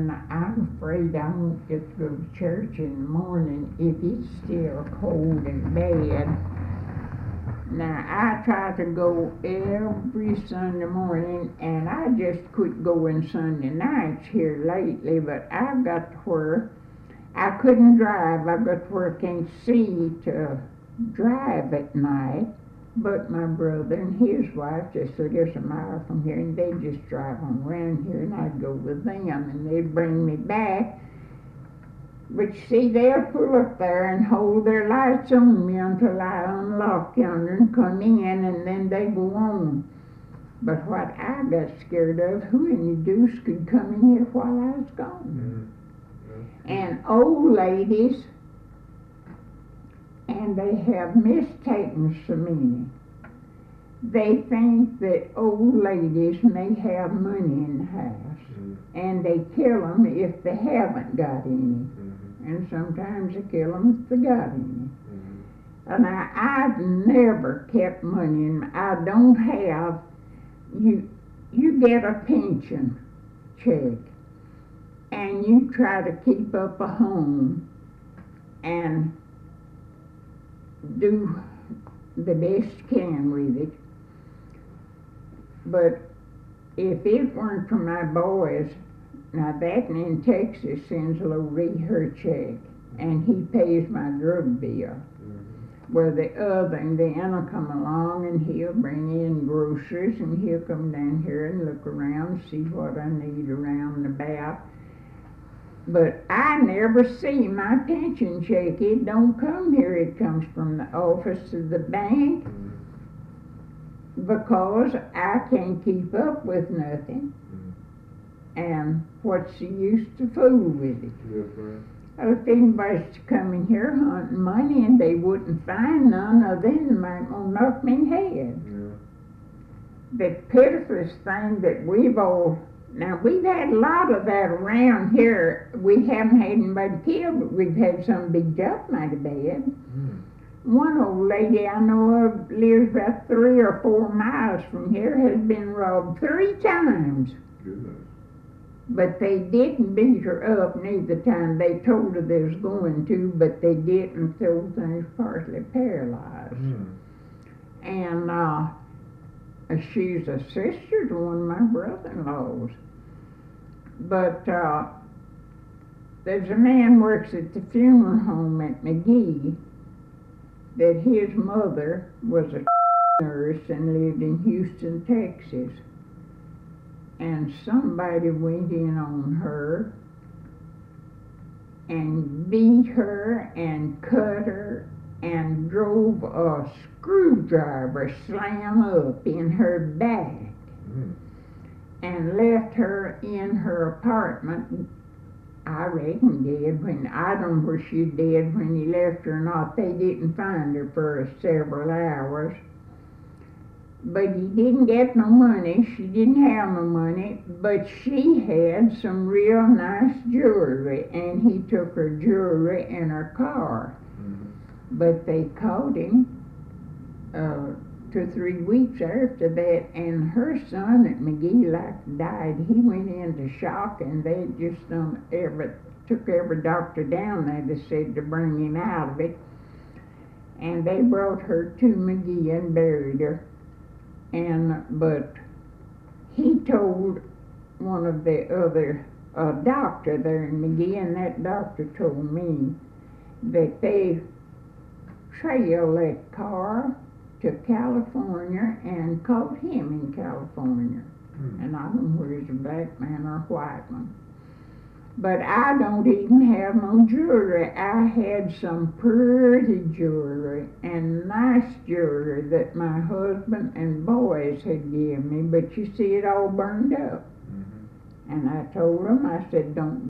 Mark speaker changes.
Speaker 1: and I'm afraid I won't get to go to church in the morning if it's still cold and bad. Now, I try to go every Sunday morning, and I just quit going Sunday nights here lately, but I've got to where I couldn't drive. I got to where I can't see to drive at night. But my brother and his wife just lives a mile from here, and they just drive on around here, and I'd go with them, and they'd bring me back. But see, they'll pull up there and hold their lights on me until I unlock yonder and come in, and then they go on. But what I got scared of, who in the deuce could come in here while I was gone? And old ladies, and they have mistaken so many. They think that old ladies may have money in the house, and they kill them if they haven't got any. And sometimes they kill them if they got any. And I've never kept money, and I don't have. You get a pension check, and you try to keep up a home and do the best you can with it. But if it weren't for my boys, now that in Texas sends Lori her check, and he pays my drug bill. Well, the other, and then will come along, and he'll bring in groceries, and he'll come down here and look around, see what I need around and about. But I never see my pension check. It don't come here. It comes from the office of the bank, because I can't keep up with nothing. And what's the use to fool with it? If anybody's to come in here hunting money and they wouldn't find none, then they might gonna knock me in the head. The pitifulest thing that we've had a lot of that around here. We haven't had anybody killed, but we've had some beat up mighty bad. One old lady I know of lives about 3 or 4 miles from here, has been robbed 3 times.
Speaker 2: Goodness.
Speaker 1: But they didn't beat her up neither time. They told her they was going to, but they didn't, so things partly paralyzed. And she's a sister to one of my brother-in-laws. But there's a man works at the funeral home at McGee, that his mother was a nurse and lived in Houston, Texas. And somebody went in on her and beat her and cut her and drove a screwdriver slam up in her back and left her in her apartment. I reckon dead when, I don't know where she's dead when he left her or not. They didn't find her for several hours. But he didn't get no money. She didn't have no money, but she had some real nice jewelry, and he took her jewelry and her car. But they caught him 2 or 3 weeks after that, and her son at McGee died. He went into shock, and they just took every doctor down there, they said, to bring him out of it. And they brought her to McGee and buried her. But he told one of the other doctor there in McGee, and that doctor told me that they trailed that car to California and caught him in California. And I don't know whether he's a black man or a white one. But I don't even have no jewelry. I had some pretty jewelry and nice jewelry that my husband and boys had given me, but you see, it all burned up. And I told them, I said, don't